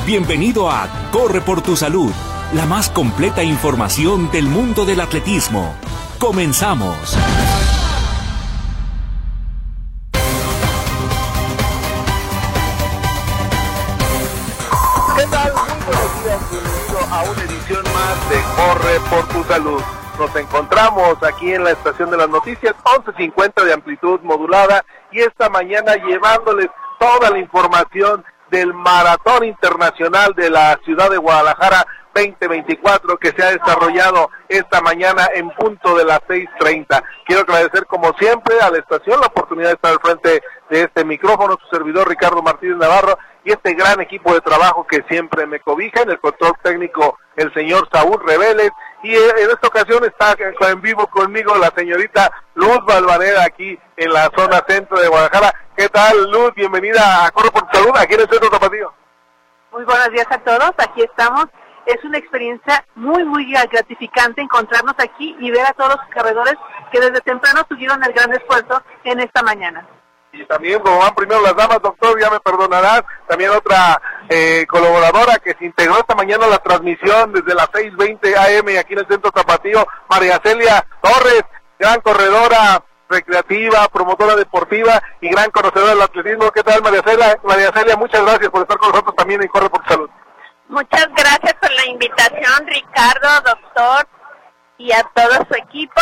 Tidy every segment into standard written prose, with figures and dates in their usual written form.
Bienvenido a Corre por tu Salud, la más completa información del mundo del atletismo. Comenzamos. ¿Qué tal? Muy buenos días, bienvenido a una edición más de Corre por tu Salud. Nos encontramos aquí en la estación de las noticias, 11:50 de amplitud modulada, y esta mañana llevándoles toda la información del Maratón Internacional de la Ciudad de Guadalajara 2024 que se ha desarrollado esta mañana en punto de las 6:30. Quiero agradecer como siempre a la estación la oportunidad de estar al frente de este micrófono, su servidor Ricardo Martínez Navarro y este gran equipo de trabajo que siempre me cobija, en el control técnico el señor Saúl Reveles, y en esta ocasión está en vivo conmigo la señorita Luz Valvanera aquí en la zona centro de Guadalajara. ¿Qué tal, Luz? Bienvenida a Corre por tu Salud, aquí en el Centro Tapatío. Muy buenos días a todos, aquí estamos. Es una experiencia muy gratificante encontrarnos aquí y ver a todos los corredores que desde temprano tuvieron el gran esfuerzo en esta mañana. Y también, como van primero las damas, doctor, ya me perdonarás, también otra colaboradora que se integró esta mañana a la transmisión desde las 6:20 AM aquí en el Centro Tapatío, María Celia Torres, gran corredora recreativa, promotora deportiva y gran conocedora del atletismo. ¿Qué tal, María Celia? María Celia, muchas gracias por estar con nosotros también en Corre por tu Salud. Muchas gracias por la invitación, Ricardo, doctor, y a todo su equipo.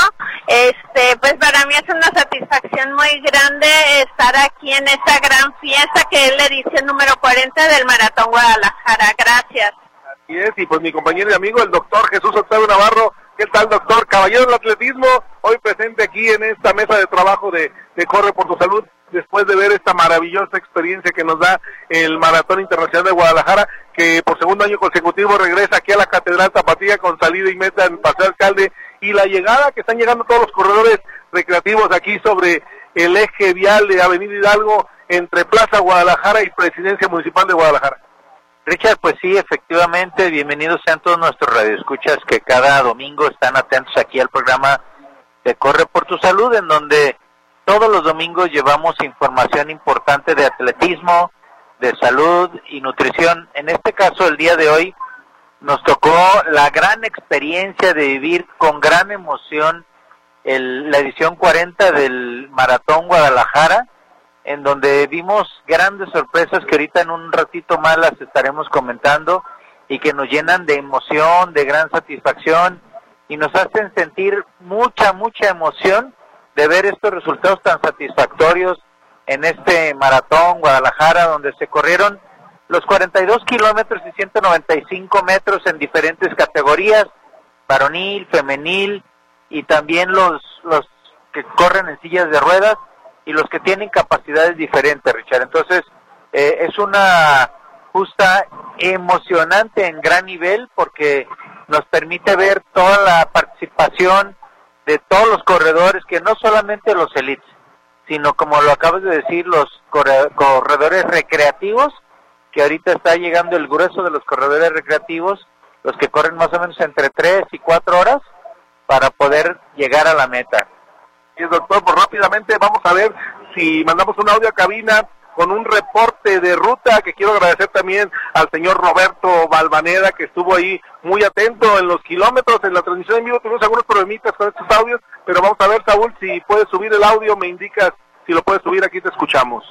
Pues para mí es una satisfacción muy grande estar aquí en esta gran fiesta que es la edición número 40 del Maratón Guadalajara. Gracias. Así es, y pues mi compañero y amigo, el doctor Jesús Octavio Navarro. ¿Qué tal, doctor? Caballero del atletismo, hoy presente aquí en esta mesa de trabajo de Corre por tu Salud, después de ver esta maravillosa experiencia que nos da el Maratón Internacional de Guadalajara, que por segundo año consecutivo regresa aquí a la Catedral Tapatía con salida y meta en Paseo Alcalde, y la llegada que están llegando todos los corredores recreativos aquí sobre el eje vial de Avenida Hidalgo entre Plaza Guadalajara y Presidencia Municipal de Guadalajara. Richard, pues sí, efectivamente, bienvenidos sean todos nuestros radioescuchas que cada domingo están atentos aquí al programa de Corre por tu Salud, en donde todos los domingos llevamos información importante de atletismo, de salud y nutrición. En este caso, el día de hoy, nos tocó la gran experiencia de vivir con gran emoción la edición 40 del Maratón Guadalajara, en donde vimos grandes sorpresas que ahorita en un ratito más las estaremos comentando y que nos llenan de emoción, de gran satisfacción y nos hacen sentir mucha emoción de ver estos resultados tan satisfactorios en este Maratón Guadalajara, donde se corrieron los 42 kilómetros y 195 metros en diferentes categorías, varonil, femenil y también los que corren en sillas de ruedas y los que tienen capacidades diferentes, Richard. Entonces, es una justa emocionante en gran nivel porque nos permite ver toda la participación de todos los corredores, que no solamente los elites, sino como lo acabas de decir, los corredores recreativos, que ahorita está llegando el grueso de los corredores recreativos, los que corren más o menos entre 3 y 4 horas para poder llegar a la meta. Y doctor, pues rápidamente vamos a ver si mandamos un audio a cabina con un reporte de ruta, que quiero agradecer también al señor Roberto Valvanera, que estuvo ahí muy atento en los kilómetros, en la transmisión en vivo. Tuvimos algunos problemitas con estos audios, pero vamos a ver, Saúl, si puedes subir el audio, me indicas si lo puedes subir, aquí te escuchamos.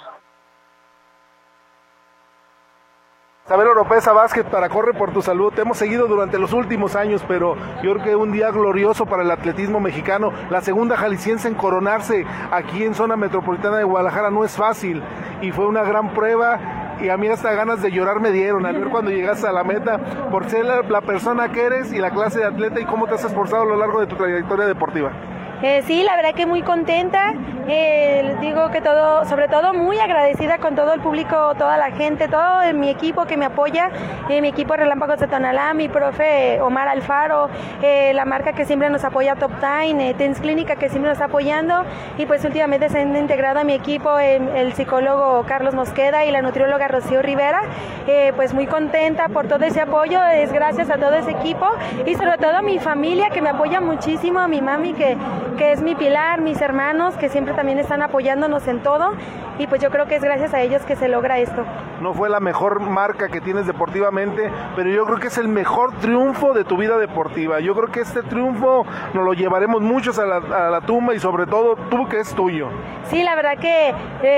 Isabel Oropesa Vázquez para Corre por tu Salud. Te hemos seguido durante los últimos años, pero yo creo que un día glorioso para el atletismo mexicano. La segunda jalisciense en coronarse aquí en zona metropolitana de Guadalajara no es fácil y fue una gran prueba y a mí hasta ganas de llorar me dieron al ver cuando llegaste a la meta por ser la persona que eres y la clase de atleta y cómo te has esforzado a lo largo de tu trayectoria deportiva. Sí, la verdad que muy contenta, digo que todo, sobre todo muy agradecida con todo el público, toda la gente, todo mi equipo que me apoya, mi equipo Relámpagos de Tonalá, mi profe Omar Alfaro, la marca que siempre nos apoya Top Time, Tens Clínica que siempre nos está apoyando y pues últimamente se han integrado a mi equipo el psicólogo Carlos Mosqueda y la nutrióloga Rocío Rivera, pues muy contenta por todo ese apoyo, es gracias a todo ese equipo y sobre todo a mi familia que me apoya muchísimo, a mi mami que que es mi pilar, mis hermanos, que siempre también están apoyándonos en todo, y pues yo creo que es gracias a ellos que se logra esto. No fue la mejor marca que tienes deportivamente, pero yo creo que es el mejor triunfo de tu vida deportiva. Yo creo que este triunfo nos lo llevaremos muchos a la tumba, y sobre todo tú, que es tuyo. Sí, la verdad que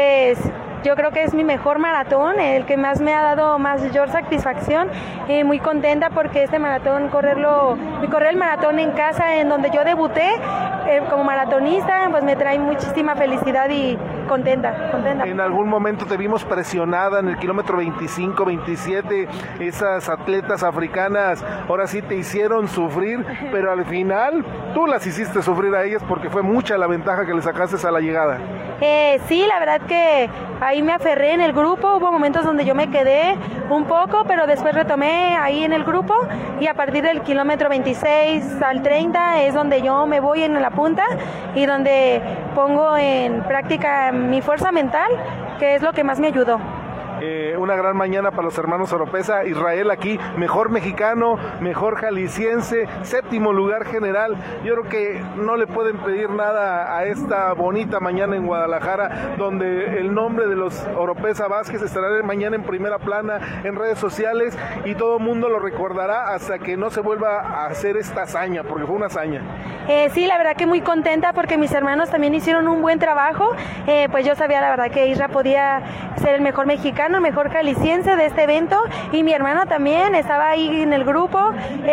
yo creo que es mi mejor maratón, el que más me ha dado mayor satisfacción. Muy contenta porque este maratón, correr el maratón en casa, en donde yo debuté como maratonista, pues me trae muchísima felicidad y contenta. En algún momento te vimos presionada en el kilómetro 25, 27, esas atletas africanas ahora sí te hicieron sufrir, pero al final tú las hiciste sufrir a ellas porque fue mucha la ventaja que le sacaste a la llegada. Sí, la verdad que ahí me aferré en el grupo, hubo momentos donde yo me quedé un poco, pero después retomé ahí en el grupo, y a partir del kilómetro 26 al 30 es donde yo me voy en la punta y donde pongo en práctica mi fuerza mental, que es lo que más me ayudó. Una gran mañana para los hermanos Oropesa. Israel aquí, mejor mexicano, mejor jalisciense, 7º lugar general. Yo creo que no le pueden pedir nada a esta bonita mañana en Guadalajara, donde el nombre de los Oropesa Vázquez estará mañana en primera plana en redes sociales, y todo el mundo lo recordará hasta que no se vuelva a hacer esta hazaña, porque fue una hazaña. Sí, la verdad que muy contenta porque mis hermanos también hicieron un buen trabajo. Pues yo sabía la verdad que Isra podía ser el mejor mexicano, el mejor jalisciense de este evento, y mi hermana también estaba ahí en el grupo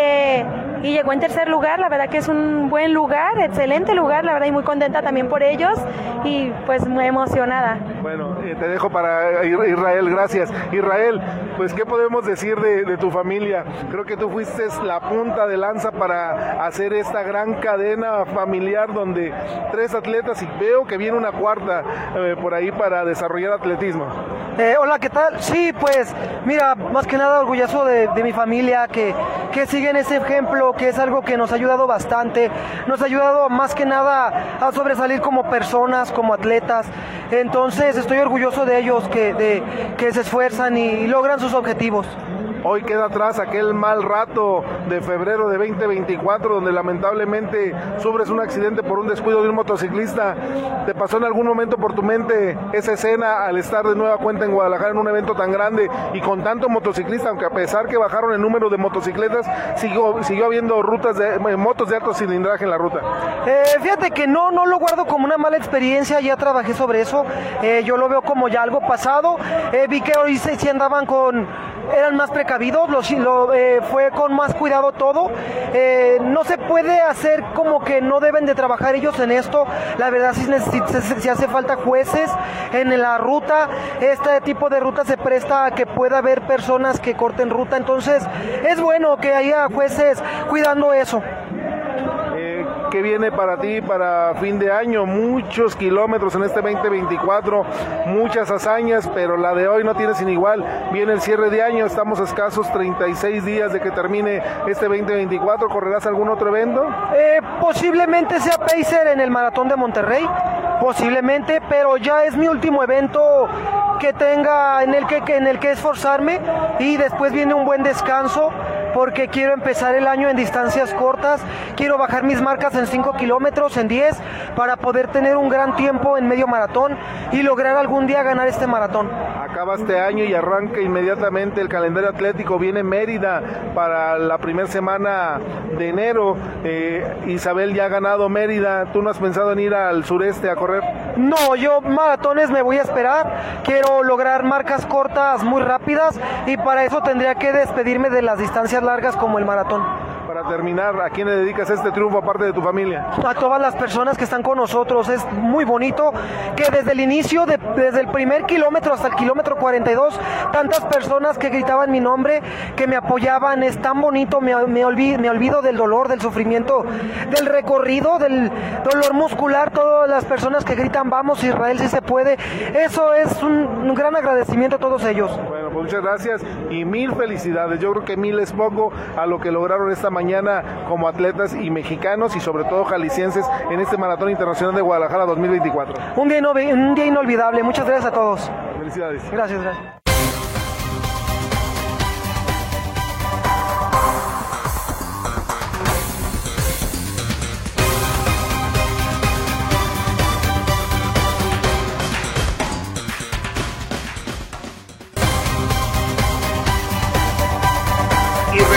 y llegó en tercer lugar. La verdad que es un buen lugar, excelente lugar, la verdad, y muy contenta también por ellos, y pues muy emocionada. Bueno, te dejo para Israel, gracias. Israel, pues ¿qué podemos decir de tu familia? Creo que tú fuiste la punta de lanza para hacer esta gran cadena familiar donde 3 atletas, y veo que viene una 4ª por ahí para desarrollar atletismo. Hola, ¿qué tal? Sí, pues mira, más que nada orgulloso de mi familia que siguen ese ejemplo, que es algo que nos ha ayudado bastante, nos ha ayudado más que nada a sobresalir como personas, como atletas. Entonces estoy orgulloso de ellos que se esfuerzan y logran sus objetivos. Hoy queda atrás aquel mal rato de febrero de 2024, donde lamentablemente sufres un accidente por un descuido de un motociclista. ¿Te pasó en algún momento por tu mente esa escena al estar de nueva cuenta en Guadalajara en un evento tan grande y con tanto motociclista, aunque a pesar que bajaron el número de motocicletas, siguió habiendo motos de alto cilindraje en la ruta? Fíjate que no lo guardo como una mala experiencia, ya trabajé sobre eso, yo lo veo como ya algo pasado. Vi que hoy sí andaban eran más precavidos, fue con más cuidado todo. No se puede hacer como que no deben de trabajar ellos en esto. La verdad sí hace falta jueces en la ruta. Este tipo de ruta se presta a que pueda haber personas que corten ruta, entonces es bueno que haya jueces cuidando eso. ¿Qué viene para ti para fin de año? Muchos kilómetros en este 2024, muchas hazañas, pero la de hoy no tiene sin igual. Viene el cierre de año, estamos a escasos 36 días de que termine este 2024. ¿Correrás algún otro evento? Posiblemente sea pacer en el Maratón de Monterrey, posiblemente, pero ya es mi último evento que tenga en el que esforzarme, y después viene un buen descanso porque quiero empezar el año en distancias cortas, quiero bajar mis marcas en 5 kilómetros, en 10, para poder tener un gran tiempo en medio maratón y lograr algún día ganar este maratón. Acaba este año y arranca inmediatamente el calendario atlético, viene Mérida para la primera semana de enero. Isabel ya ha ganado Mérida, ¿tú no has pensado en ir al sureste a correr? No, yo maratones me voy a esperar, quiero lograr marcas cortas muy rápidas, y para eso tendría que despedirme de las distancias largas como el maratón. Para terminar, ¿a quién le dedicas este triunfo aparte de tu familia? A todas las personas que están con nosotros. Es muy bonito que desde el inicio, desde el primer kilómetro hasta el kilómetro 42, tantas personas que gritaban mi nombre, que me apoyaban. Es tan bonito, me olvido del dolor, del sufrimiento, del recorrido, del dolor muscular. Todas las personas que gritan vamos Israel, si se puede. Eso es un gran agradecimiento a todos ellos. Bueno, pues muchas gracias y 1000 felicidades. Yo creo que 1000 es poco a lo que lograron esta mañana como atletas y mexicanos, y sobre todo jaliscienses, en este Maratón Internacional de Guadalajara 2024. Un día inolvidable. Muchas gracias a todos. Felicidades. Gracias.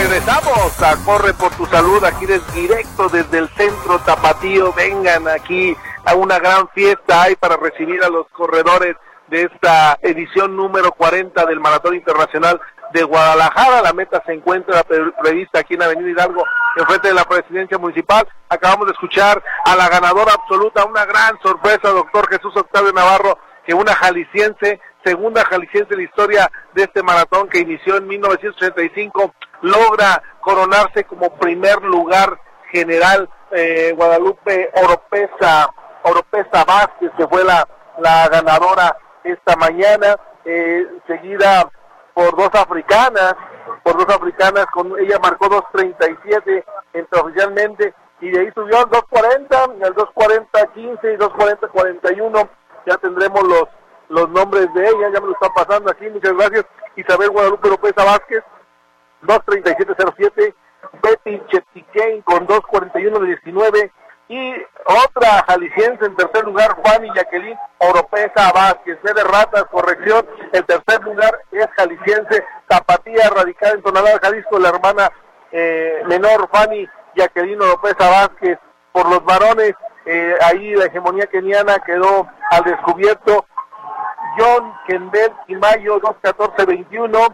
Regresamos a Corre por tu Salud, aquí directo desde el centro tapatío. Vengan aquí a una gran fiesta hay para recibir a los corredores de esta edición número 40 del Maratón Internacional de Guadalajara. La meta se encuentra prevista aquí en Avenida Hidalgo, enfrente de la Presidencia Municipal. Acabamos de escuchar a la ganadora absoluta, una gran sorpresa, doctor Jesús Octavio Navarro, que una jalisciense, segunda jalisciense en la historia de este maratón que inició en 1985, logra coronarse como primer lugar general. Guadalupe Oropesa Vázquez, que fue la ganadora esta mañana, seguida por dos africanas, ella marcó 2:37 oficialmente, y de ahí subió al 2:40, al 2:40:15 y 2:40:41. Ya tendremos los nombres de ella, ya me lo están pasando aquí, muchas gracias. Isabel Guadalupe Oropesa Vázquez, 2:37:07, Betty Cheptiquén con 2:41:19, y otra jalisciense en tercer lugar, Juan y Jacqueline Oropesa Vázquez. De ratas, corrección, el tercer lugar es jalisciense, tapatía, radicada en Tonalá, Jalisco, la hermana menor Fanny Jacqueline Oropesa Vázquez. Por los varones, ahí la hegemonía keniana quedó al descubierto. John Kendall Kimayo, 2:14:21,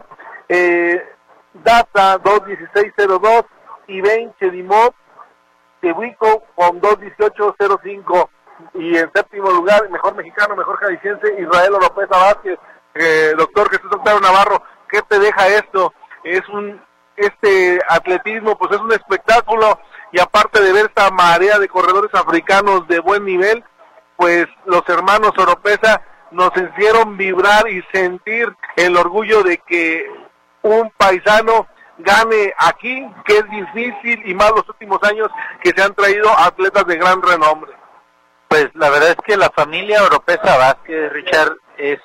Data 2:16:02, y Ben Chedimov Tehuico con 2:18:05, y en séptimo lugar, mejor mexicano, mejor jalisciense, Israel Oropesa Vázquez. Doctor Jesús Octavio Navarro, ¿qué te deja esto? Este atletismo, pues es un espectáculo, y aparte de ver esta marea de corredores africanos de buen nivel, pues los hermanos Oropesa nos hicieron vibrar y sentir el orgullo de que un paisano gane aquí, que es difícil, y más los últimos años que se han traído atletas de gran renombre. Pues la verdad es que la familia Oropesa Vázquez, Richard, es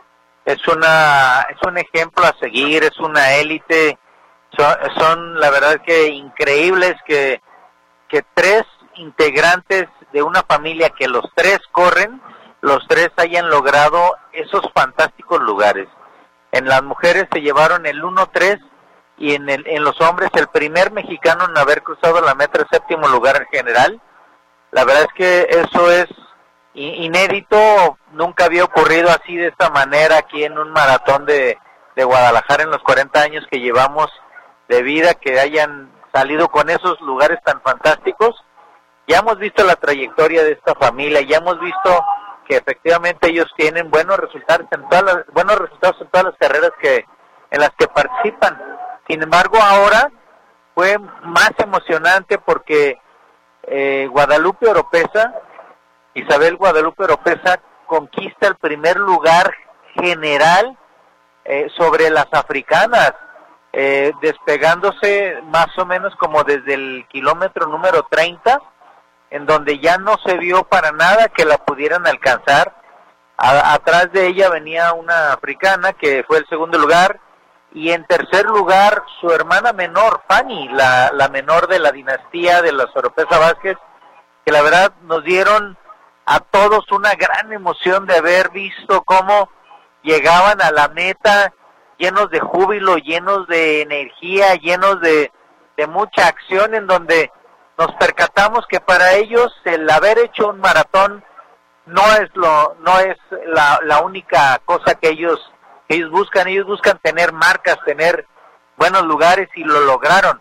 un ejemplo a seguir, es una élite, son la verdad que increíbles que tres integrantes de una familia que los tres corren, los tres hayan logrado esos fantásticos lugares. En las mujeres se llevaron el 1-3, y en los hombres el primer mexicano en haber cruzado la meta, el séptimo lugar en general. La verdad es que eso es inédito, nunca había ocurrido así de esta manera aquí en un maratón de Guadalajara en los 40 años que llevamos de vida, que hayan salido con esos lugares tan fantásticos. Ya hemos visto la trayectoria de esta familia, ya hemos visto que efectivamente ellos tienen buenos resultados en todas las carreras en las que participan. Sin embargo, ahora fue más emocionante porque Guadalupe Oropesa, Isabel Guadalupe Oropesa, conquista el primer lugar general sobre las africanas, despegándose más o menos como desde el kilómetro número 30, en donde ya no se vio para nada que la pudieran alcanzar. Atrás de ella venía una africana que fue el segundo lugar, y en tercer lugar su hermana menor, Fanny, la menor de la dinastía de los Oropesa Vázquez, que la verdad nos dieron a todos una gran emoción de haber visto cómo llegaban a la meta llenos de júbilo, llenos de energía, llenos de mucha acción, en donde nos percatamos que para ellos el haber hecho un maratón no es la única cosa que ellos buscan tener marcas, tener buenos lugares, y lo lograron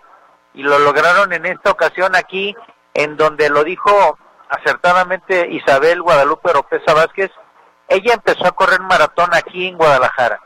en esta ocasión aquí, en donde lo dijo acertadamente Isabel Guadalupe Oropesa Vázquez. Ella empezó a correr maratón aquí en Guadalajara,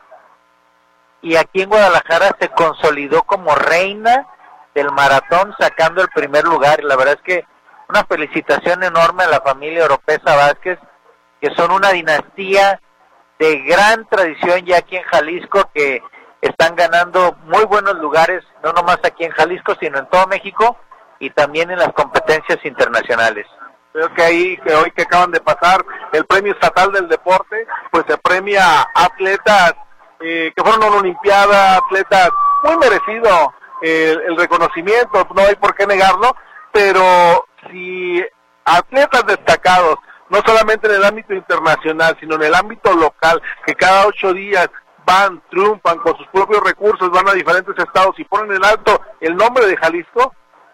y aquí en Guadalajara se consolidó como reina del maratón, sacando el primer lugar. Y la verdad es que una felicitación enorme a la familia Oropesa Vázquez, que son una dinastía de gran tradición ya aquí en Jalisco, que están ganando muy buenos lugares, no nomás aquí en Jalisco, sino en todo México, y también en las competencias internacionales. Creo que hoy que acaban de pasar el Premio Estatal del Deporte, pues se premia a atletas que fueron a una Olimpiada, atletas muy merecido el reconocimiento, no hay por qué negarlo, pero si atletas destacados, no solamente en el ámbito internacional, sino en el ámbito local, que cada 8 días triunfan con sus propios recursos, van a diferentes estados y ponen en alto el nombre de Jalisco,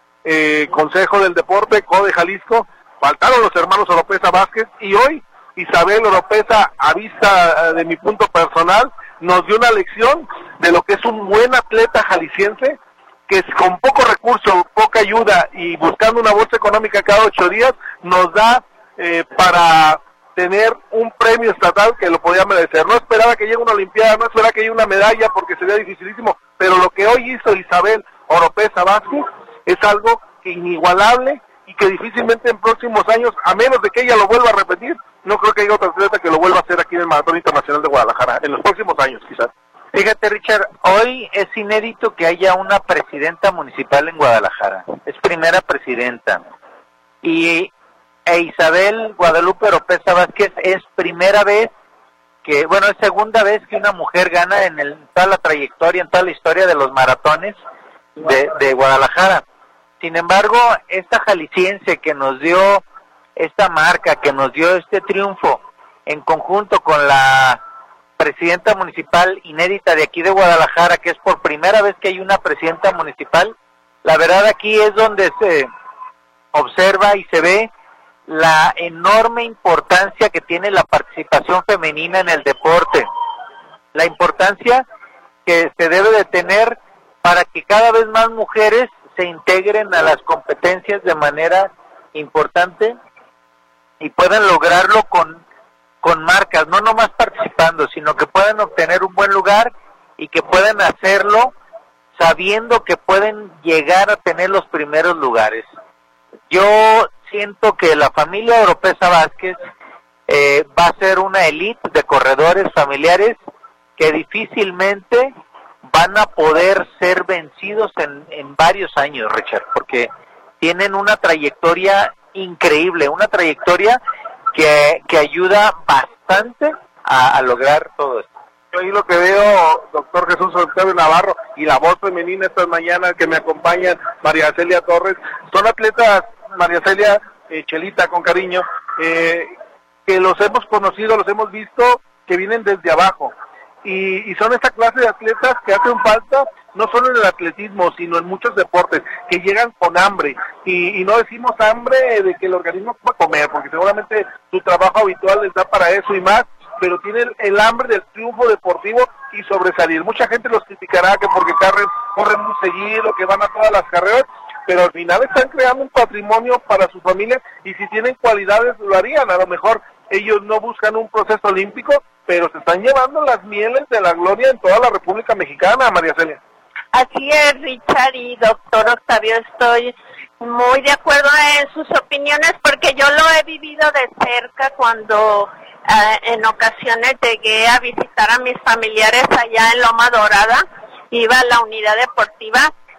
Consejo del Deporte, CODE Jalisco. Faltaron los hermanos Oropesa Vázquez y hoy Isabel Oropesa, a vista de mi punto personal, nos dio una lección de lo que es un buen atleta jalisciense, que con poco recurso, poca ayuda y buscando una bolsa económica cada 8 días, nos da para tener un premio estatal que lo podía merecer. No esperaba que llegue una olimpiada, no esperaba que llegue una medalla porque sería dificilísimo, pero lo que hoy hizo Isabel Oropesa Vázquez es algo que inigualable y que difícilmente en próximos años, a menos de que ella lo vuelva a repetir, no creo que haya otra atleta que lo vuelva a hacer aquí en el Maratón Internacional de Guadalajara, en los próximos años quizás. Fíjate, Richard, hoy es inédito que haya una presidenta municipal en Guadalajara. Es primera presidenta. Y Isabel Guadalupe Oropesa Vázquez es primera vez que, bueno, es segunda vez que una mujer gana en toda la trayectoria, en toda la historia de los maratones de Guadalajara. Sin embargo, esta jalisciense que nos dio esta marca, que nos dio este triunfo, en conjunto con la presidenta municipal inédita de aquí de Guadalajara, que es por primera vez que hay una presidenta municipal, la verdad aquí es donde se observa y se ve la enorme importancia que tiene la participación femenina en el deporte, la importancia que se debe de tener para que cada vez más mujeres se integren a las competencias de manera importante y puedan lograrlo con marcas, no nomás participando, sino que puedan obtener un buen lugar y que puedan hacerlo sabiendo que pueden llegar a tener los primeros lugares. Yo siento que la familia Oropesa Vázquez va a ser una élite de corredores familiares que difícilmente van a poder ser vencidos en varios años, Richard, porque tienen una trayectoria increíble, una trayectoria que ayuda bastante a lograr todo esto. Yo ahí lo que veo, doctor Jesús Octavio Navarro, y la voz femenina estas mañanas que me acompañan, María Celia Torres, son atletas, María Celia, Chelita con cariño, que los hemos conocido, los hemos visto, que vienen desde abajo, y son esta clase de atletas que hacen falta, no solo en el atletismo, sino en muchos deportes, que llegan con hambre, y no decimos hambre de que el organismo pueda comer, porque seguramente su trabajo habitual les da para eso y más, pero tienen el hambre del triunfo deportivo y sobresalir. Mucha gente los criticará que porque corren muy seguido, que van a todas las carreras, pero al final están creando un patrimonio para su familia y si tienen cualidades lo harían. A lo mejor ellos no buscan un proceso olímpico, pero se están llevando las mieles de la gloria en toda la República Mexicana, María Celia. Así es, Richard y doctor Octavio, estoy muy de acuerdo en sus opiniones porque yo lo he vivido de cerca cuando en ocasiones llegué a visitar a mis familiares allá en Loma Dorada, iba a la unidad deportiva,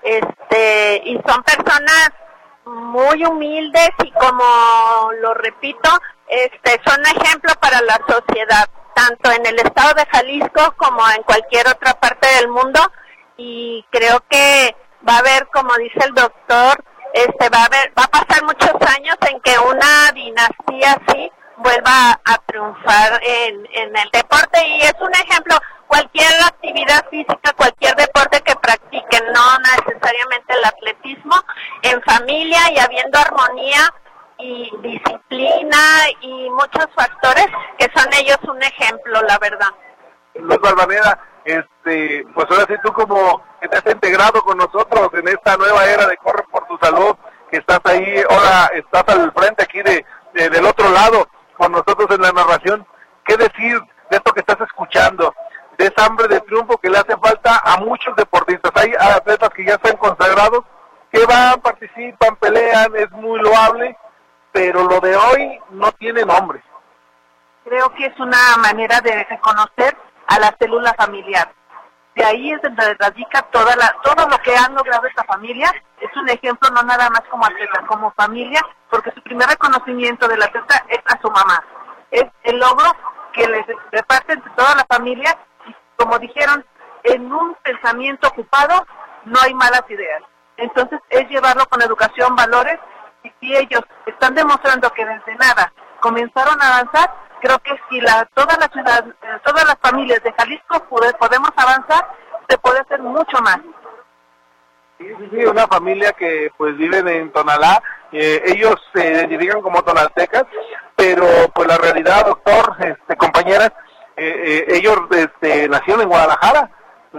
y son personas muy humildes y como lo repito, son ejemplo para la sociedad, tanto en el estado de Jalisco como en cualquier otra parte del mundo, y creo que va a haber, como dice el doctor, va a pasar muchos años en que una dinastía así vuelva a triunfar en el deporte, y es un ejemplo. Cualquier actividad física, cualquier deporte que practiquen, no necesariamente el atletismo, en familia y habiendo armonía y disciplina y muchos factores que son ellos un ejemplo, la verdad. Luis Balvanera, pues ahora sí tú como que te has integrado con nosotros en esta nueva era de Corre por tu Salud, que estás ahí, ahora estás al frente aquí del otro lado con nosotros en la narración. ¿Qué decir de esto que estás escuchando? De esa hambre de triunfo que le hace falta a muchos deportistas. Hay atletas que ya están consagrados, que van, participan, pelean, es muy loable, pero lo de hoy no tiene nombre. Creo que es una manera de reconocer a la célula familiar. De ahí es donde radica todo lo que han logrado esta familia. Es un ejemplo no nada más como atleta, como familia, porque su primer reconocimiento del atleta es a su mamá. Es el logro que les reparte entre toda la familia. Como dijeron, en un pensamiento ocupado no hay malas ideas. Entonces es llevarlo con educación, valores, y si ellos están demostrando que desde nada comenzaron a avanzar, creo que si toda la ciudad, todas las familias de Jalisco podemos avanzar, se puede hacer mucho más. Sí, una familia que pues viven en Tonalá, ellos se identifican como tonaltecas, pero pues la realidad, doctor, compañeras, ellos nacieron en Guadalajara,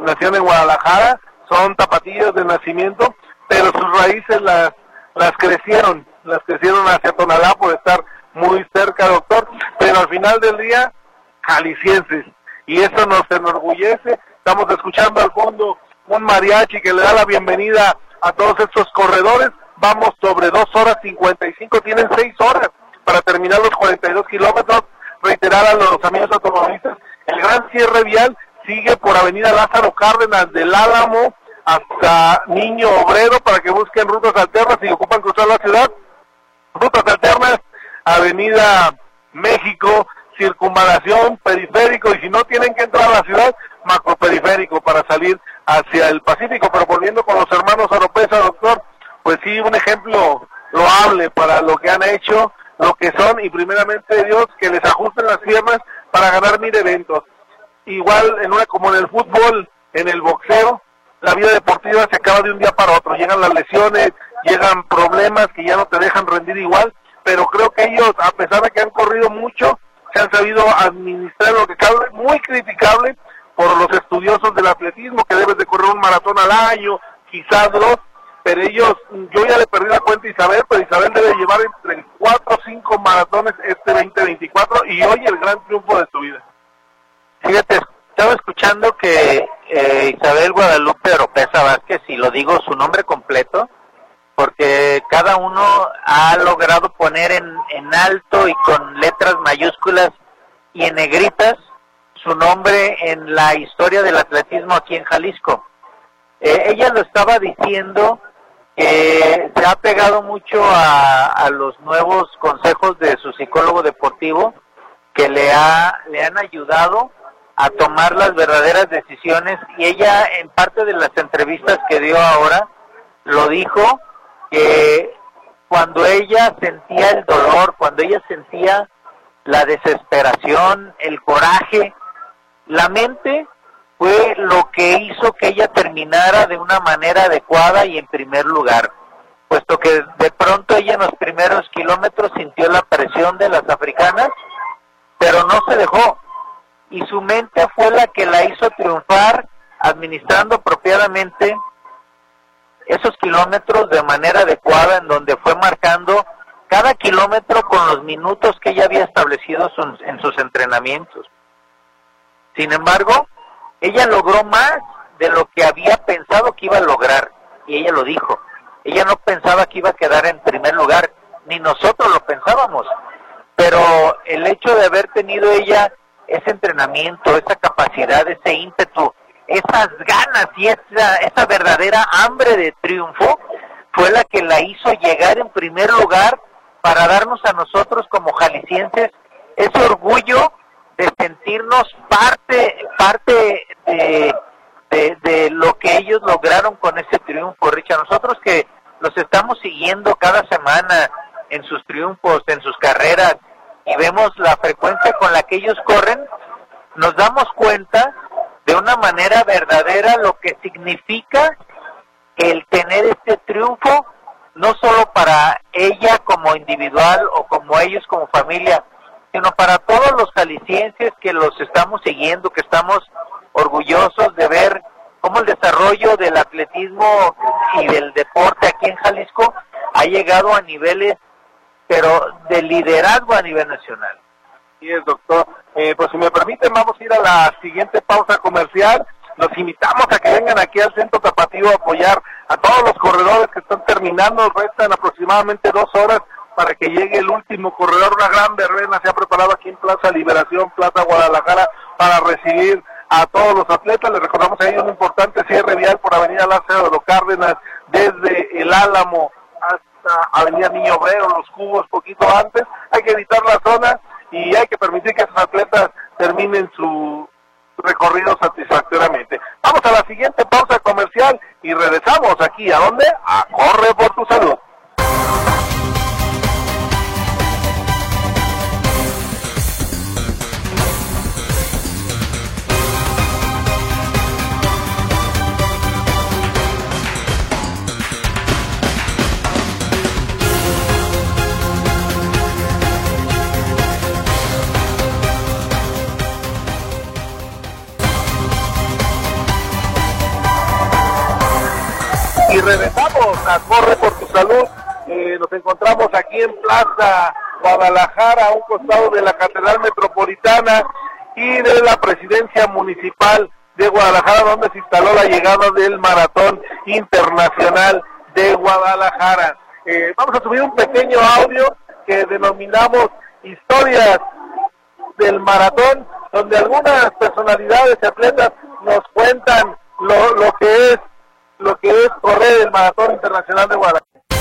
son tapatíos de nacimiento, pero sus raíces las crecieron hacia Tonalá por estar muy cerca, doctor, pero al final del día, jaliscienses, y eso nos enorgullece. Estamos escuchando al fondo un mariachi que le da la bienvenida a todos estos corredores. Vamos sobre 2 horas 55, tienen 6 horas para terminar los 42 kilómetros. Reiterar a los amigos automovilistas, el gran cierre vial sigue por avenida Lázaro Cárdenas del Álamo hasta Niño Obrero para que busquen rutas alternas si ocupan cruzar la ciudad. Rutas alternas, avenida México, circunvalación, periférico, y si no tienen que entrar a la ciudad, macroperiférico para salir hacia el Pacífico. Pero volviendo con los hermanos Oropesa, doctor, pues sí, un ejemplo loable para lo que han hecho, lo que son, y primeramente Dios, que les ajusten las piernas para ganar 1000 eventos. Igual como en el fútbol, en el boxeo, la vida deportiva se acaba de un día para otro, llegan las lesiones, llegan problemas que ya no te dejan rendir igual, pero creo que ellos, a pesar de que han corrido mucho, se han sabido administrar lo que cabe, muy criticable por los estudiosos del atletismo, que debes de correr un maratón al año, quizás 2, pero ellos, yo ya le perdí la cuenta a Isabel, pero Isabel debe llevar entre 4 o 5 maratones 2024, y hoy el gran triunfo de su vida. Fíjate, estaba escuchando que Isabel Guadalupe Oropesa Vázquez, y lo digo su nombre completo, porque cada uno ha logrado poner en alto y con letras mayúsculas y en negritas su nombre en la historia del atletismo aquí en Jalisco. Ella lo estaba diciendo, se ha pegado mucho a los nuevos consejos de su psicólogo deportivo, que le han ayudado a tomar las verdaderas decisiones, y ella en parte de las entrevistas que dio ahora lo dijo, que cuando ella sentía el dolor, cuando ella sentía la desesperación, el coraje, la mente fue lo que hizo que ella terminara de una manera adecuada y en primer lugar, puesto que de pronto ella en los primeros kilómetros sintió la presión de las africanas, pero no se dejó, y su mente fue la que la hizo triunfar, administrando apropiadamente esos kilómetros de manera adecuada, en donde fue marcando cada kilómetro con los minutos que ella había establecido en sus entrenamientos. Sin embargo, ella logró más de lo que había pensado que iba a lograr, y ella lo dijo. Ella no pensaba que iba a quedar en primer lugar, ni nosotros lo pensábamos, pero el hecho de haber tenido ella ese entrenamiento, esa capacidad, ese ímpetu, esas ganas y esa verdadera hambre de triunfo, fue la que la hizo llegar en primer lugar para darnos a nosotros como jaliscienses ese orgullo de sentirnos parte de lo que ellos lograron con ese triunfo, Richard. Nosotros que los estamos siguiendo cada semana en sus triunfos, en sus carreras, y vemos la frecuencia con la que ellos corren, nos damos cuenta de una manera verdadera lo que significa el tener este triunfo, no solo para ella como individual o como ellos como familia, sino para todos los jaliscienses que los estamos siguiendo, que estamos orgullosos de ver cómo el desarrollo del atletismo y del deporte aquí en Jalisco ha llegado a niveles, pero de liderazgo a nivel nacional. Sí, doctor. Pues si me permiten, vamos a ir a la siguiente pausa comercial. Los invitamos a que vengan aquí al Centro Tapatío a apoyar a todos los corredores que están terminando. Restan aproximadamente 2 horas para que llegue el último corredor. Una gran verbena se ha preparado aquí en Plaza Liberación, Plaza Guadalajara, para recibir a todos los atletas. Les recordamos a ellos un importante cierre vial por avenida Lázaro Cárdenas, desde el Álamo hasta avenida Niño Obrero, Los Cubos, poquito antes. Hay que evitar la zona y hay que permitir que esos atletas terminen su recorrido satisfactoriamente. Vamos a la siguiente pausa comercial y regresamos aquí, ¿a dónde? A Corre por tu Salud. Y regresamos a Corre por tu Salud. Nos encontramos aquí en Plaza Guadalajara, a un costado de la Catedral Metropolitana y de la Presidencia Municipal de Guadalajara, donde se instaló la llegada del Maratón Internacional de Guadalajara. Vamos a subir un pequeño audio que denominamos Historias del Maratón, donde algunas personalidades y atletas nos cuentan lo que es correr el Maratón Internacional de Guadalajara.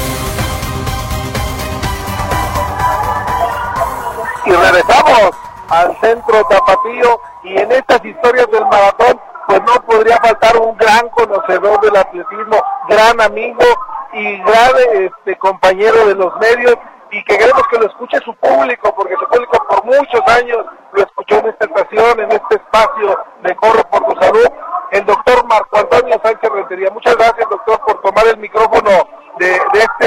Y regresamos al centro tapatío, y en estas historias del maratón pues no podría faltar un gran conocedor del atletismo, gran amigo y gran compañero de los medios, y que queremos que lo escuche su público, porque su público por muchos años lo escuchó en esta estación, en este espacio de Corre por tu Salud, el doctor Marco Antonio Sánchez Rentería. Muchas gracias, doctor, por tomar el micrófono de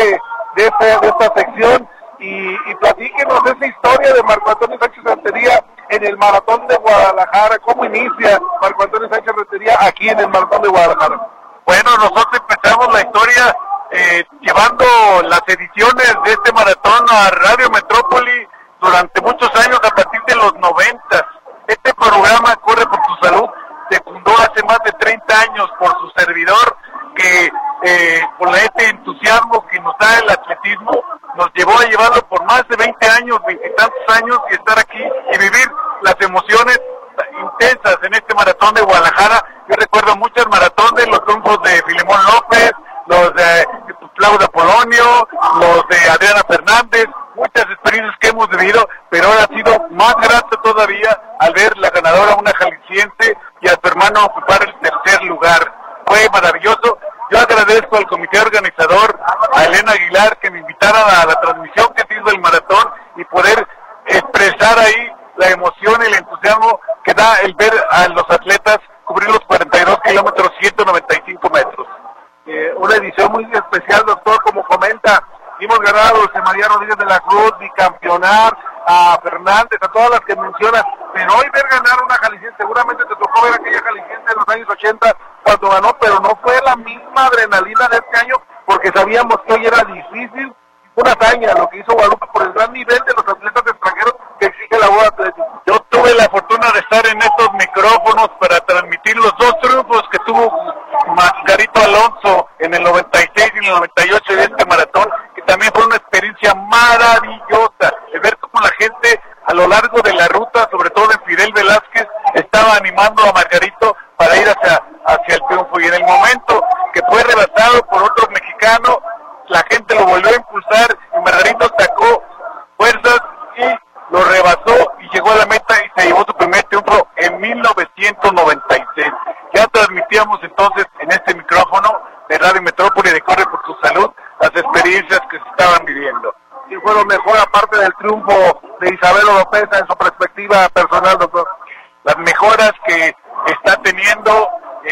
esta sección, y platíquenos esa historia de Marco Antonio Sánchez Rentería en el Maratón de Guadalajara. ¿Cómo inicia Marco Antonio Sánchez Rentería aquí en el Maratón de Guadalajara? Bueno, nosotros empezamos la historia llevando las ediciones de este maratón a Radio Metrópoli durante muchos años, a partir de los 90. Este programa Corre por tu Salud se fundó hace más de 30 años por su servidor, que por este entusiasmo que nos da el atletismo, nos llevó a llevarlo por más de 20 años, 20 y tantos años, y estar aquí y vivir las emociones intensas en este maratón de Guadalajara. Yo recuerdo muchos maratones, los triunfos de Filemón López, los de Claudia Polonio, los de Adriana Fernández, muchas experiencias que hemos vivido, pero ahora ha sido más grato todavía al ver la ganadora, una jalisciense, y a su hermano ocupar el tercer lugar. Fue maravilloso. Yo agradezco al comité organizador, a Elena Aguilar, que me invitara a la transmisión que se hizo del maratón y poder expresar ahí la emoción y el entusiasmo que da el ver a los atletas cubrir los 42 kilómetros, 195 metros. Una edición muy especial, doctor, como comenta. Hemos ganado a José María Rodríguez de la Cruz, bicampeonar, a Fernández, a todas las que mencionas, pero hoy ver ganar una jalisciense, seguramente te tocó ver aquella jalisciense en los años 80 cuando ganó, pero no fue la misma adrenalina de este año, porque sabíamos que hoy era difícil. Una hazaña lo que hizo Guadalupe por el gran nivel de los atletas extranjeros que exige la World Athletics. Yo tuve la fortuna de estar en estos micrófonos para transmitir los dos triunfos que tuvo Margarito Alonso en el 96 y en el 98 de este maratón, que también fue una experiencia maravillosa, de ver cómo la gente a lo largo de la ruta, sobre todo en Fidel Velázquez, estaba animando a Margarito para ir hacia el triunfo, y en el momento que fue rebasado por otro mexicano, la gente lo volvió a impulsar y Margarito sacó fuerzas y lo rebasó y llegó a la meta y se llevó su primer triunfo en 1996. Ya transmitíamos entonces en este micrófono de Radio Metrópoli de Corre por tu Salud las experiencias que se estaban viviendo. ¿Y fue lo mejor aparte del triunfo de Isabel Oropesa en su perspectiva personal, doctor? Las mejoras que está teniendo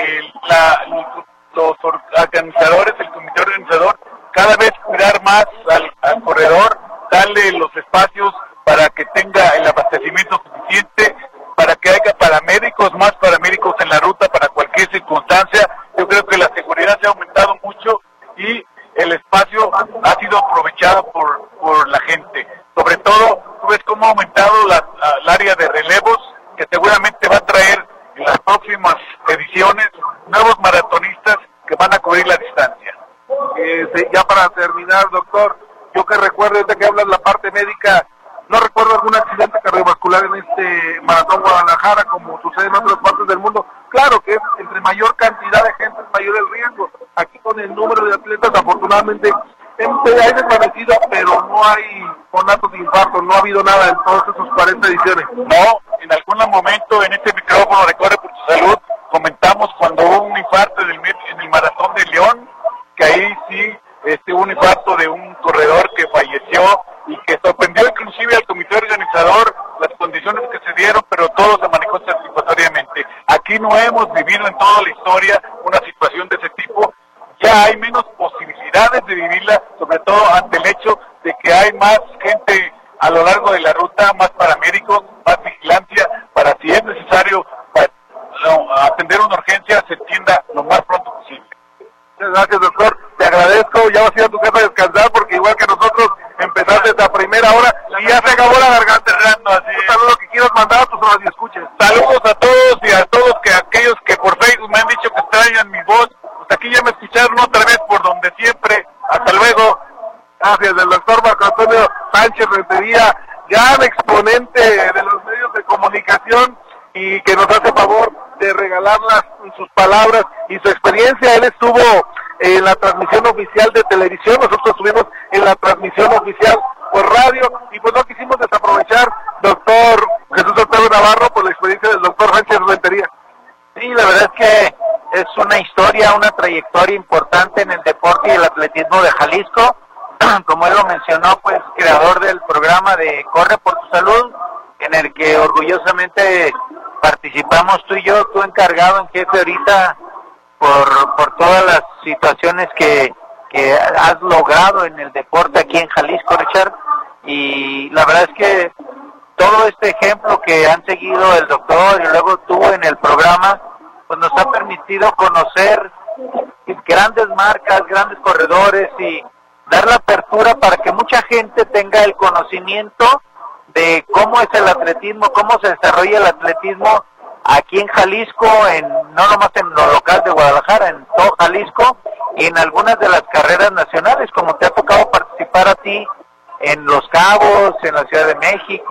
los organizadores, el comité organizador, cada vez cuidar más al corredor, darle los espacios para que tenga el abastecimiento suficiente, para que haya más paramédicos en la ruta para cualquier circunstancia. Yo creo que la seguridad se ha aumentado mucho y el espacio ha sido aprovechado por la gente. Sobre todo, tú ves cómo ha aumentado el área de relevos, que seguramente va a traer en las próximas ediciones nuevos maratonistas que van a cubrir la distancia. Ya para terminar, doctor, yo que recuerdo, desde que hablas la parte médica, no recuerdo algún accidente cardiovascular en este Maratón Guadalajara, como sucede en otras partes del mundo. Claro que entre mayor cantidad de gente es mayor el riesgo. Aquí con el número de atletas, afortunadamente, hay desvanecido, pero no hay conatos de infarto, no ha habido nada en todas sus 40 ediciones. No, en algún momento en este micrófono de Corre por tu Salud comentamos cuando hubo un infarto en el Maratón de León, que ahí sí hubo un infarto de un corredor que falleció y que sorprendió inclusive al comité organizador las condiciones que se dieron, pero todo se manejó satisfactoriamente. Aquí no hemos vivido en toda la historia una situación de ese tipo. Ya hay menos posibilidades de vivirla, sobre todo ante el hecho de que hay más gente a lo largo de la ruta, más paramédicos, más vigilancia, para si es necesario atender una urgencia, se atienda lo más pronto posible. Muchas gracias, doctor. primera hora y ya se acabó la garganta, Hernando. Así un saludo que quieras mandar a tus radioescuchas. Saludos a todos y a todos aquellos que por Facebook me han dicho que extrañan mi voz. Pues aquí ya me escucharon otra vez por donde siempre. Hasta luego. Gracias, del doctor Marco Antonio Sánchez Rentería, gran exponente de los medios de comunicación y que nos hace favor de regalarlas sus palabras y su experiencia. Él estuvo en la transmisión oficial de televisión, nosotros estuvimos en la transmisión oficial por radio y pues no quisimos desaprovechar, doctor Jesús Octavio Navarro, por la experiencia del doctor Sánchez Rentería. Sí, la verdad es que es una historia, una trayectoria importante en el deporte y el atletismo de Jalisco. Como él lo mencionó, pues creador del programa de Corre por tu Salud, en el que orgullosamente participamos tú y yo, tú encargado en jefe ahorita por todas las situaciones que has logrado en el deporte aquí en Jalisco, Richard, y la verdad es que todo este ejemplo que han seguido el doctor y luego tú en el programa, pues nos ha permitido conocer grandes marcas, grandes corredores y dar la apertura para que mucha gente tenga el conocimiento de cómo es el atletismo, cómo se desarrolla el atletismo aquí en Jalisco, no nomás en lo local de Guadalajara, en todo Jalisco y en algunas de las carreras nacionales, como te ha tocado participar a ti en Los Cabos, en la Ciudad de México,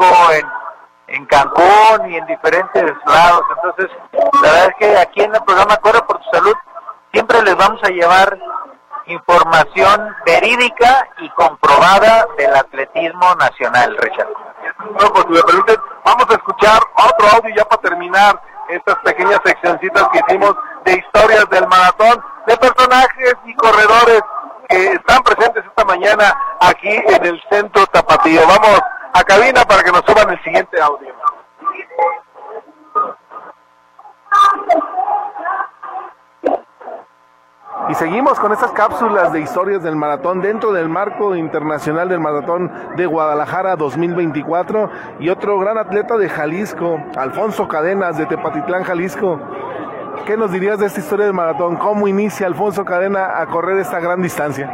en Cancún y en diferentes lados. Entonces, la verdad es que aquí en el programa Corre por tu Salud siempre les vamos a llevar información verídica y comprobada del atletismo nacional, Richard. Bueno, pues si me permiten, vamos a escuchar otro audio ya para terminar estas pequeñas seccioncitas que hicimos de historias del maratón, de personajes y corredores que están presentes esta mañana aquí en el Centro Tapatío. Vamos a cabina para que nos suban el siguiente audio. Y seguimos con estas cápsulas de historias del maratón dentro del marco internacional del maratón de Guadalajara 2024 y otro gran atleta de Jalisco, Alfonso Cadenas de Tepatitlán, Jalisco. ¿Qué nos dirías de esta historia del maratón? ¿Cómo inicia Alfonso Cadena a correr esta gran distancia?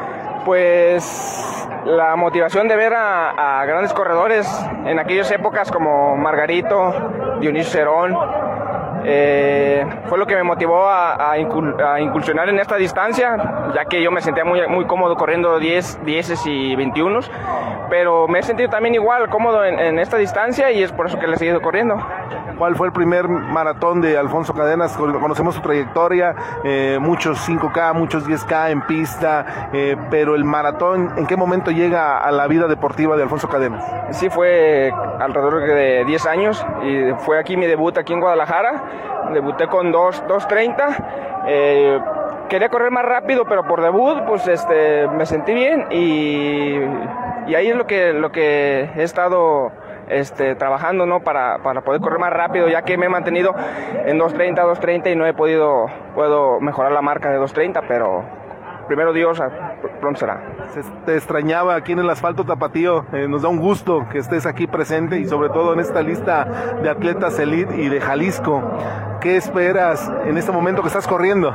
Pues la motivación de ver a grandes corredores en aquellas épocas como Margarito, Dionisio Cerón, fue lo que me motivó a incursionar en esta distancia, ya que yo me sentía muy cómodo corriendo 10 y 21, pero me he sentido también igual cómodo en esta distancia y es por eso que le he seguido corriendo. ¿Cuál fue el primer maratón de Alfonso Cadenas? Conocemos su trayectoria, muchos 5K, muchos 10K en pista, pero el maratón, ¿en qué momento llega a la vida deportiva de Alfonso Cadenas? Sí, fue alrededor de 10 años y fue aquí mi debut aquí en Guadalajara. Debuté con 2:30. Quería correr más rápido, pero por debut pues me sentí bien y ahí es lo que he estado trabajando, ¿no? para poder correr más rápido, ya que me he mantenido en 2:30 y no puedo mejorar la marca de 2:30, pero primero Dios, pronto será. Te extrañaba aquí en el asfalto tapatío, nos da un gusto que estés aquí presente y sobre todo en esta lista de atletas elite y de Jalisco. ¿Qué esperas en este momento que estás corriendo?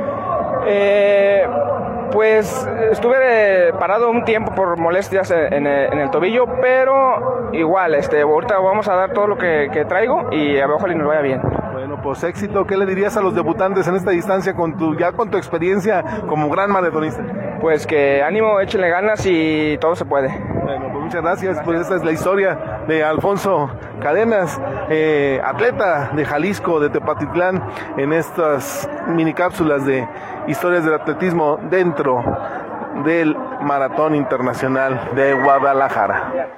Pues estuve parado un tiempo por molestias en el tobillo, pero igual, ahorita vamos a dar todo lo que traigo y ojalá nos vaya bien. Bueno, pues éxito. ¿Qué le dirías a los debutantes en esta distancia con tu experiencia como gran maratonista? Pues que ánimo, échenle ganas y todo se puede. Bueno, pues muchas gracias. Pues esta es la historia de Alfonso Cadenas, atleta de Jalisco, de Tepatitlán, en estas mini cápsulas de historias del atletismo dentro del Maratón Internacional de Guadalajara.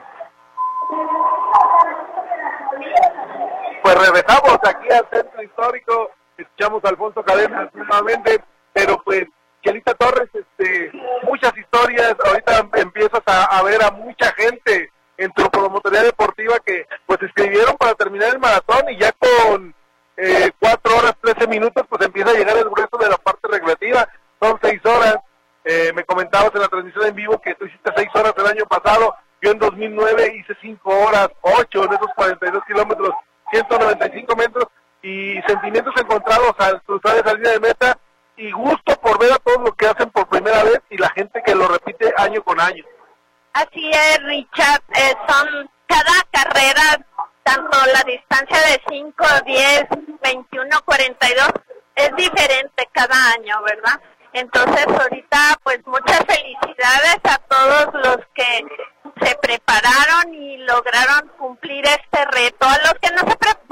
Pues regresamos aquí al Centro Histórico, escuchamos a Alfonso Cadenas nuevamente, pero pues Chelita Torres, muchas historias, ahorita empiezas a ver a mucha gente en tu promotoría deportiva que pues escribieron para terminar el maratón y ya con 4 horas 13 minutos pues empieza a llegar el grueso de la parte recreativa, son 6 horas, me comentabas en la transmisión en vivo que tú hiciste 6 horas el año pasado, yo en 2009 hice 5 horas 8 en esos 42 kilómetros, 195 metros y sentimientos encontrados al cruzar esa línea de meta y gusto por ver a todos los que hacen por primera vez y la gente que lo repite año con año. Así es, Richard, son cada carrera, tanto la distancia de 5, 10, 21, 42, es diferente cada año, ¿verdad? Entonces ahorita pues muchas felicidades a todos los que se prepararon y lograron cumplir este reto, a los que no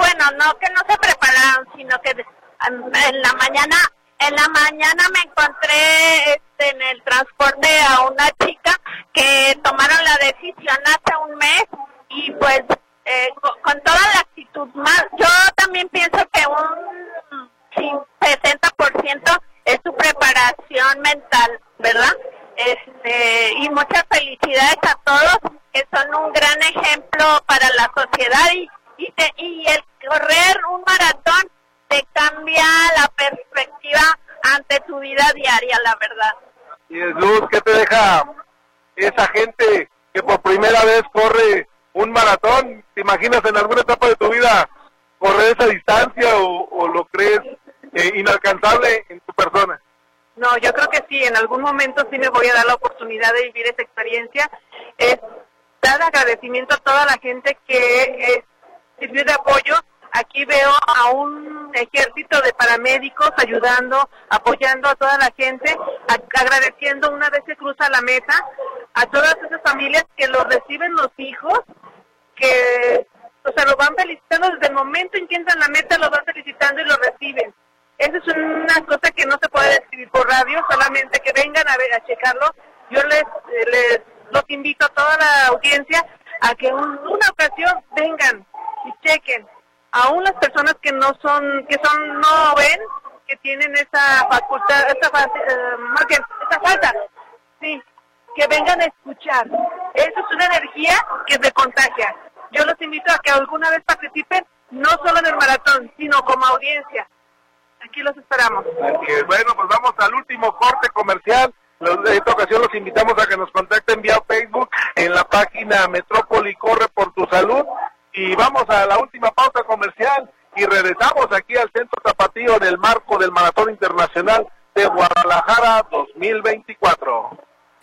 se prepararon, sino que en la mañana me encontré en el transporte a una chica que tomaron la decisión hace un mes y pues con toda la actitud más, yo también pienso que un 60% es su preparación mental, ¿verdad? Y muchas felicidades a todos, que son un gran ejemplo para la sociedad y el correr un maratón te cambia la perspectiva ante tu vida diaria, la verdad. Y es Luz, ¿qué te deja esa gente que por primera vez corre un maratón? ¿Te imaginas en alguna etapa de tu vida correr esa distancia o lo crees inalcanzable en tu persona? No, yo creo que sí, en algún momento sí me voy a dar la oportunidad de vivir esa experiencia. Es dar agradecimiento a toda la gente que sirvió de apoyo. Aquí veo a un ejército de paramédicos ayudando, apoyando a toda la gente, agradeciendo una vez se cruza la meta, a todas esas familias que lo reciben los hijos, que lo van felicitando desde el momento en que entran la meta, lo van felicitando y lo reciben. Esa es una cosa que no se puede describir por radio, solamente que vengan a checarlo. Yo los invito a toda la audiencia a que una ocasión vengan y chequen. Aún las personas que no ven, que tienen esa facultad, esa falta, sí, que vengan a escuchar. Eso es una energía que se contagia. Yo los invito a que alguna vez participen, no solo en el maratón, sino como audiencia. Aquí los esperamos. Bueno, pues vamos al último corte comercial. En esta ocasión los invitamos a que nos contacten vía Facebook en la página Metrópoli Corre por tu Salud. Y vamos a la última pausa comercial y regresamos aquí al Centro Tapatío en el marco del Maratón Internacional de Guadalajara 2024.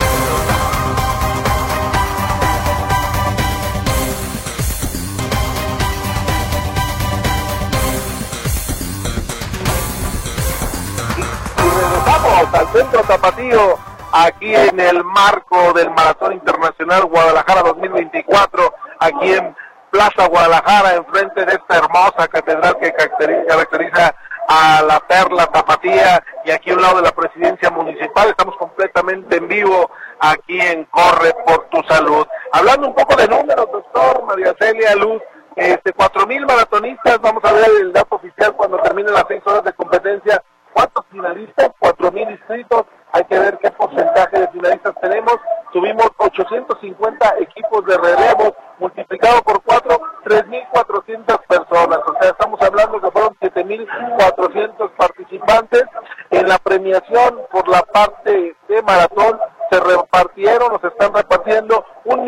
Y regresamos al Centro Tapatío aquí en el marco del Maratón Internacional Guadalajara 2024, aquí en Plaza Guadalajara, enfrente de esta hermosa catedral que caracteriza a la Perla Tapatía, y aquí a un lado de la presidencia municipal. Estamos completamente en vivo aquí en Corre por tu Salud. Hablando un poco de números, doctor María Celia, Luz, 4,000 maratonistas, vamos a ver el dato oficial cuando terminen las 6 horas de competencia. ¿Cuántos finalistas? 4,000 inscritos. Hay que ver qué porcentaje de finalistas tenemos. Tuvimos 850 equipos de relevos, multiplicado por 4, 3,400 personas. O sea, estamos hablando que fueron 7,400 participantes. En la premiación por la parte de maratón se repartieron o se están repartiendo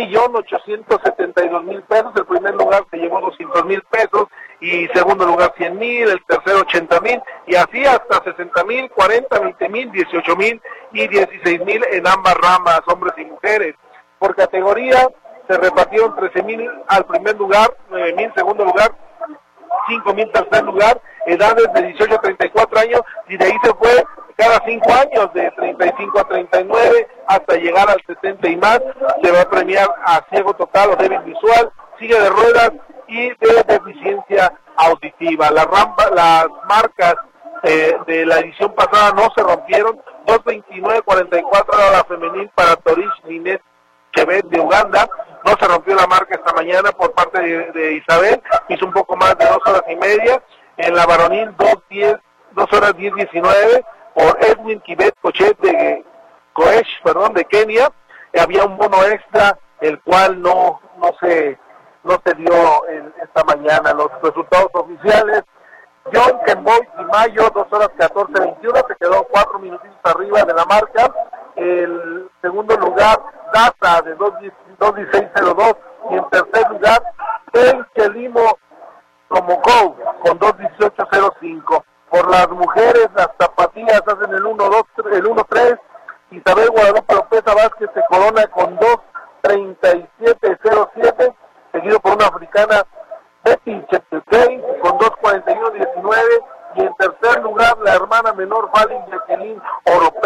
1,872,000 pesos. El primer lugar se llevó 200,000 pesos y segundo lugar 100,000, el tercero 80,000 y así hasta 60,000, 40, 20,000, 18,000 y 16,000 en ambas ramas, hombres y mujeres. Por categoría se repartieron 13,000 al primer lugar, 9,000 segundo lugar, 5,000 tercer lugar, edades de 18 a 34 años, y de ahí se fue cada 5 años, de 35 a 39, hasta llegar al 70 y más. Se va a premiar a ciego total o débil visual, silla de ruedas y de deficiencia auditiva. Las marcas de la edición pasada no se rompieron. 2:29:44 era la femenil para Torish Linet Chevet de Uganda. No se rompió la marca esta mañana por parte de Isabel, hizo un poco más de 2 horas y media. En la varonil 2 horas 10:19 por Edwin Kibet Cochet de de Kenia. Había un bono extra, el cual no se dio esta mañana. Los resultados oficiales: John Kemboy y Mayo, 2 horas 14:21, se quedó 4 minutitos arriba de la marca. El segundo lugar, Data, de 2:16:02, y en tercer lugar, El Chelimo Tomokov, con 2:18:05. Por las mujeres, las tapatías hacen el 1-3, Isabel Guadalupe López Vázquez se corona con 2:30.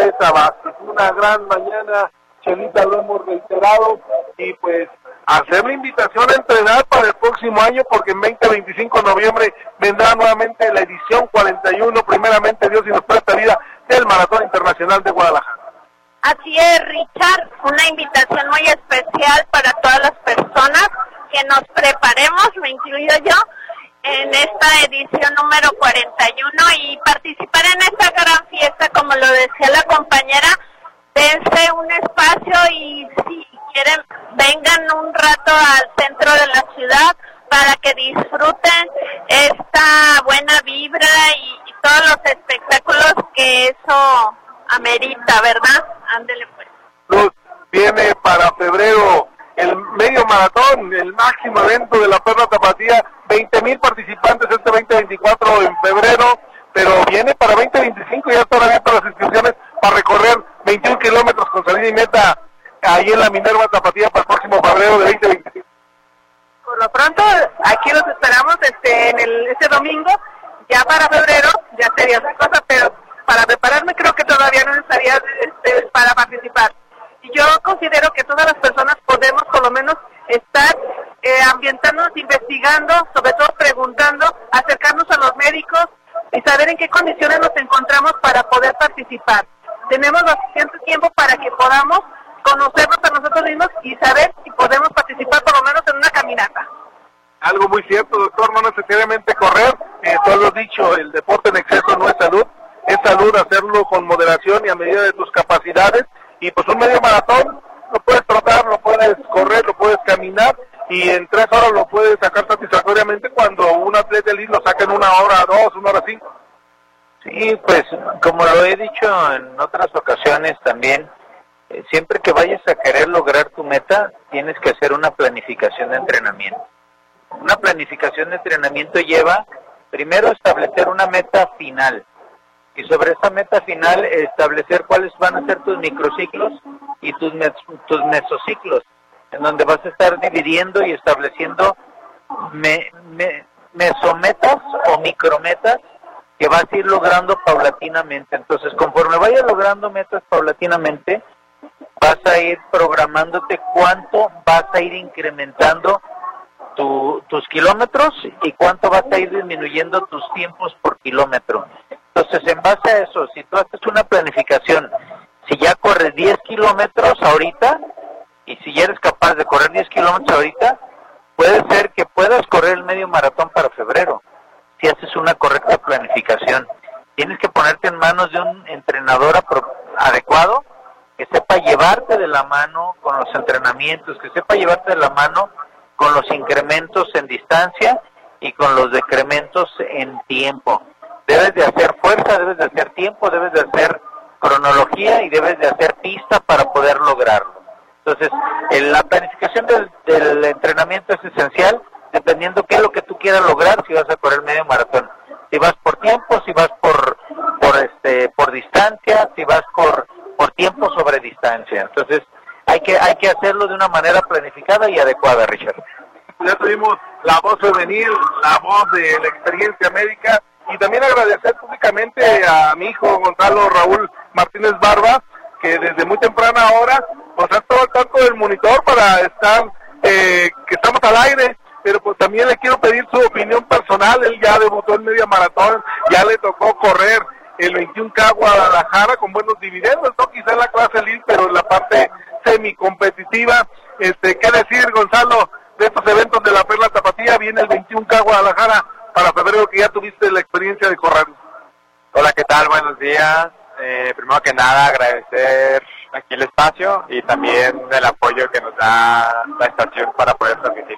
Oropesa Vázquez. Una gran mañana, Chelita, lo hemos reiterado, y pues hacer la invitación a entrenar para el próximo año, porque en 20-25 de noviembre vendrá nuevamente la edición 41, primeramente Dios y nos presta vida, del Maratón Internacional de Guadalajara. Así es, Richard, una invitación muy especial para todas las personas que nos preparemos, me incluyo yo, en esta edición número 41 y participar en esta gran fiesta, como lo decía la compañera. Dense un espacio y si quieren vengan un rato al centro de la ciudad para que disfruten esta buena vibra y todos los espectáculos que eso amerita, ¿verdad? Ándele pues. Luz, viene para febrero el medio maratón, el máximo evento de la Perla Tapatía, 20,000 participantes este 2024 en febrero, pero viene para 2025, ya están abiertas las inscripciones para recorrer 21 kilómetros con salida y meta ahí en la Minerva Tapatía para el próximo febrero de 2025. Por lo pronto, aquí los esperamos este domingo, ya para febrero, ya sería otra cosa, pero para prepararme creo que todavía no estaría para participar. Y yo considero que todas las personas podemos por lo menos estar ambientándonos, investigando, sobre todo preguntando, acercarnos a los médicos y saber en qué condiciones nos encontramos para poder participar. Tenemos suficiente tiempo para que podamos conocernos a nosotros mismos y saber si podemos participar por lo menos en una caminata. Algo muy cierto, doctor, no necesariamente correr, todo lo dicho, el deporte en exceso no es salud hacerlo con moderación y a medida de tus capacidades, y pues un medio maratón lo puedes trotar, lo puedes correr, lo puedes caminar, y en 3 horas lo puedes sacar satisfactoriamente cuando un atleta elite lo saca en 1 hora 2, 1 hora 5. Sí, pues como lo he dicho en otras ocasiones también, siempre que vayas a querer lograr tu meta, tienes que hacer una planificación de entrenamiento. Una planificación de entrenamiento lleva primero establecer una meta final, y sobre esa meta final establecer cuáles van a ser tus microciclos y tus mesociclos, en donde vas a estar dividiendo y estableciendo mesometas o micrometas que vas a ir logrando paulatinamente. Entonces, conforme vayas logrando metas paulatinamente, vas a ir programándote cuánto vas a ir incrementando tus kilómetros y cuánto vas a ir disminuyendo tus tiempos por kilómetro. Entonces, en base a eso, si tú haces una planificación, si ya corres 10 kilómetros ahorita, y si ya eres capaz de correr 10 kilómetros ahorita, puede ser que puedas correr el medio maratón para febrero, si haces una correcta planificación. Tienes que ponerte en manos de un entrenador adecuado, que sepa llevarte de la mano con los entrenamientos, que sepa llevarte de la mano con los incrementos en distancia y con los decrementos en tiempo. Debes de hacer fuerza, debes de hacer tiempo, debes de hacer cronología y debes de hacer pista para poder lograrlo. Entonces, la planificación del entrenamiento es esencial, dependiendo qué es lo que tú quieras lograr si vas a correr medio maratón. Si vas por tiempo, si vas por distancia, si vas por tiempo sobre distancia. Entonces, hay que hacerlo de una manera planificada y adecuada, Richard. Ya tuvimos la voz femenil, la voz de la experiencia médica, y también agradecer públicamente a mi hijo Gonzalo Raúl Martínez Barba, que desde muy temprana hora pues ha estado al tanto del monitor para estar, que estamos al aire, pero pues también le quiero pedir su opinión personal. Él ya debutó en media maratón, ya le tocó correr el 21K Guadalajara con buenos dividendos, no quizá en la clase elite, pero en la parte semicompetitiva. ¿Qué decir, Gonzalo, de estos eventos de la Perla Tapatía? Viene el 21K Guadalajara para febrero, que ya tuviste la experiencia de correr. Hola, ¿qué tal? Buenos días. Primero que nada, agradecer aquí el espacio y también el apoyo que nos da la estación para poder transmitir.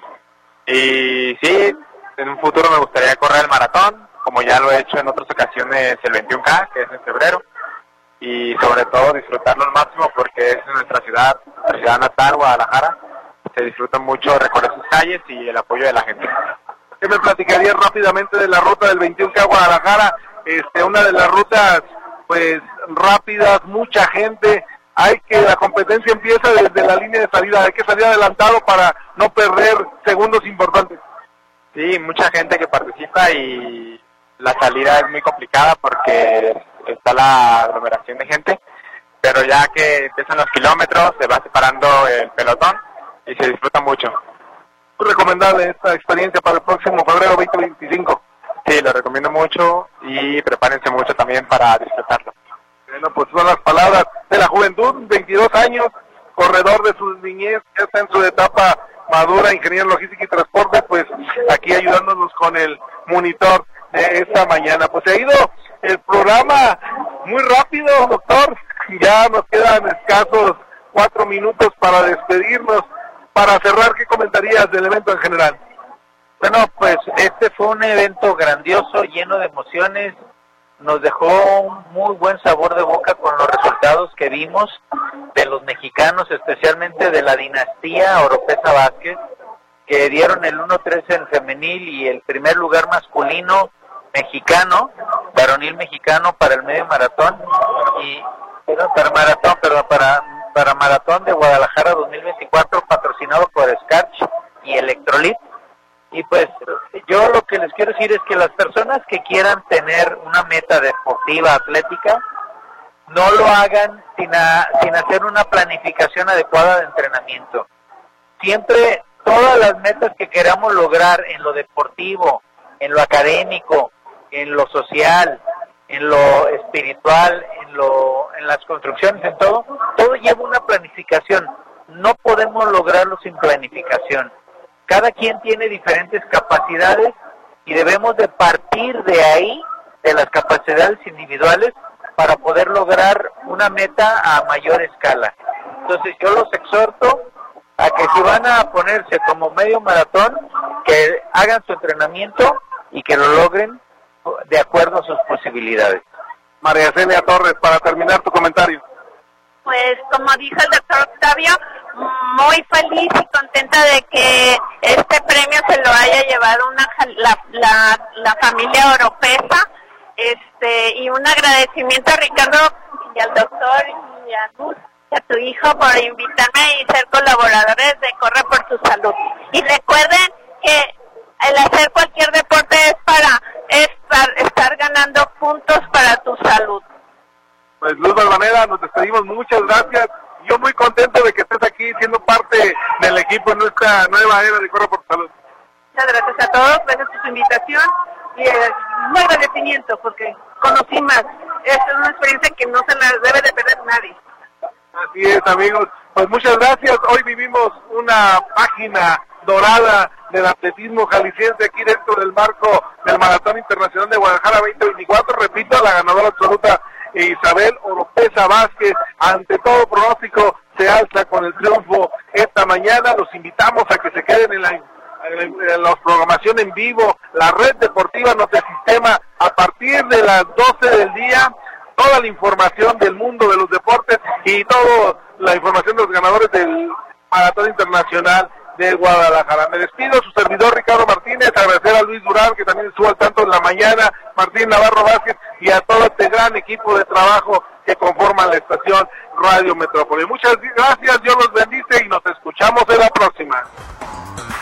Y sí, en un futuro me gustaría correr el maratón, como ya lo he hecho en otras ocasiones, el 21K, que es en febrero. Y sobre todo disfrutarlo al máximo porque es en nuestra ciudad natal, Guadalajara. Se disfruta mucho recorrer sus calles y el apoyo de la gente. ¿Qué me platicarías rápidamente de la ruta del 21K Guadalajara? Una de las rutas pues rápidas, mucha gente, la competencia empieza desde la línea de salida, hay que salir adelantado para no perder segundos importantes. Sí, mucha gente que participa y la salida es muy complicada porque está la aglomeración de gente, pero ya que empiezan los kilómetros se va separando el pelotón y se disfruta mucho. ¿Recomendable esta experiencia para el próximo febrero 2025? Sí, lo recomiendo mucho y prepárense mucho también para disfrutarlo. Bueno, pues son las palabras de la juventud, 22 años, corredor de su niñez, ya está en su etapa madura, ingeniero en logística y transporte, pues aquí ayudándonos con el monitor de esta mañana. Pues se ha ido el programa muy rápido, doctor, ya nos quedan escasos 4 minutos para despedirnos. Para cerrar, ¿qué comentarías del evento en general? Bueno, pues este fue un evento grandioso, lleno de emociones, nos dejó un muy buen sabor de boca con los resultados que vimos de los mexicanos, especialmente de la dinastía Oropesa Vázquez, que dieron el 1-3 en femenil y el primer lugar masculino mexicano, varonil mexicano para el medio maratón, para Maratón de Guadalajara 2024, patrocinado por Scratch y Electrolit. Y pues yo lo que les quiero decir es que las personas que quieran tener una meta deportiva, atlética, no lo hagan sin hacer una planificación adecuada de entrenamiento. Siempre todas las metas que queramos lograr en lo deportivo, en lo académico, en lo social, en lo espiritual, en las construcciones, en todo lleva una planificación. No podemos lograrlo sin planificación. Cada quien tiene diferentes capacidades y debemos de partir de ahí, de las capacidades individuales, para poder lograr una meta a mayor escala. Entonces yo los exhorto a que si van a ponerse como medio maratón, que hagan su entrenamiento y que lo logren de acuerdo a sus posibilidades. María Celia Torres, para terminar tu comentario. Pues como dijo el doctor Octavio, muy feliz y contenta de que este premio se lo haya llevado la familia Oropesa, y un agradecimiento a Ricardo y al doctor y a Luz y a tu hijo por invitarme y ser colaboradores de Corre por tu Salud. Y recuerden que el hacer cualquier deporte es para estar ganando puntos para tu salud. Pues Luz Balvanera, nos despedimos, muchas gracias. Yo muy contento de que estés aquí siendo parte del equipo en nuestra nueva era de Corre por tu Salud. Muchas gracias a todos, gracias por su invitación y un agradecimiento porque conocí más. Esta es una experiencia que no se la debe de perder nadie. Así es, amigos. Pues muchas gracias. Hoy vivimos una página dorada del atletismo jalisciense aquí dentro del marco del Maratón Internacional de Guadalajara 2024. Repito, la ganadora absoluta Isabel Oropesa Vázquez, ante todo pronóstico, se alza con el triunfo esta mañana. Los invitamos a que se queden en la programación en vivo, la red deportiva Notesistema, a partir de las 12 del día, toda la información del mundo de los deportes y toda la información de los ganadores del Maratón Internacional de Guadalajara. Me despido, su servidor Ricardo Martínez, agradecer a Luis Durán, que también estuvo al tanto en la mañana, Martín Navarro Vázquez y a todo este gran equipo de trabajo que conforman la estación Radio Metrópoli. Muchas gracias, Dios los bendice y nos escuchamos en la próxima.